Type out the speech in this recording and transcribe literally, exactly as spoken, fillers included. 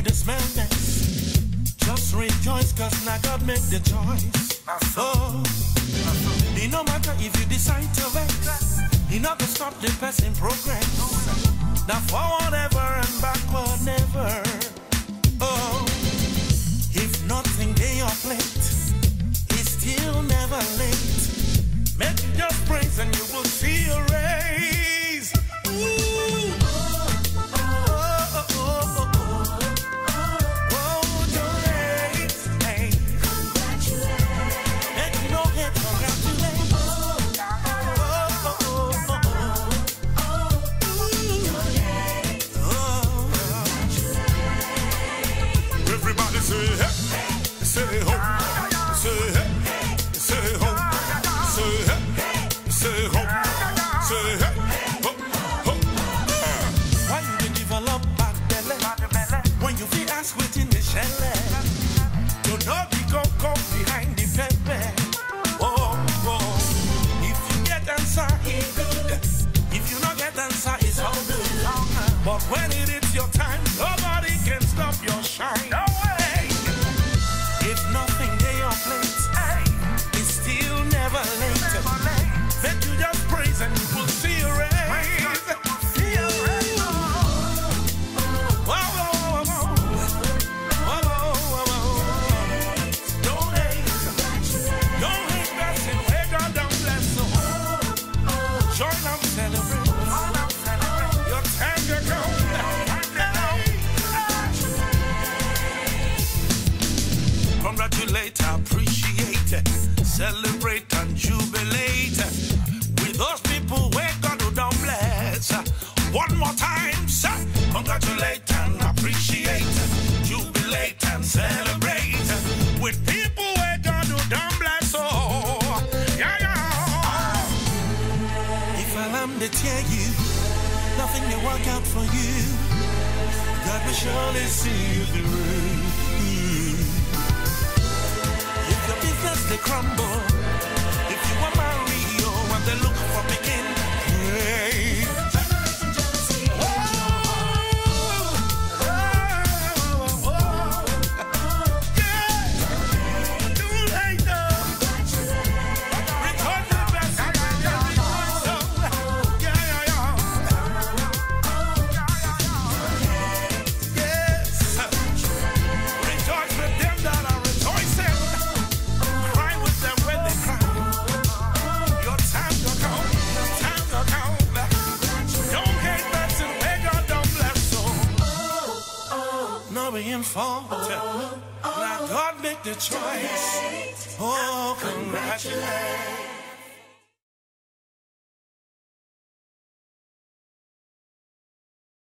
the smell next. Just rejoice, cause now God make the choice. Oh, it no matter if you decide to vex, it not to stop the person progress. Now forward ever and backward never. Oh, if nothing they your plate, it's still never late. Make you just praise and you will see a raise. Ooh. Say hey, say ho, say hey, say ho, say hey, say ho, say hey, ho, ho. Why you dey develop bad belly? When you feel ask within the shell, you know we go go behind the pepper. Oh, oh. If you get answer, it's good. If you not get answer, it's all good. But when it is your time, nobody can stop your shine. No way. It's still never late. Let you just praise and you will see a raise. See a raise. Whoa, whoa, whoa, whoa, whoa, whoa. Don't hate, don't hate blessing where God don't bless you. Join up, celebrate. Your time to come. Congratulate, appreciate, celebrate and jubilate with those people where God will don't bless. One more time, sir. Congratulate and appreciate, jubilate and celebrate with people where God will don't bless. Oh, yeah, yeah. If I am to tell you, nothing will work out for you. God will surely see you through. They crumble. If you are Mario and they look for begin, hey. Fault. Now God make the choice. Oh, congratulations.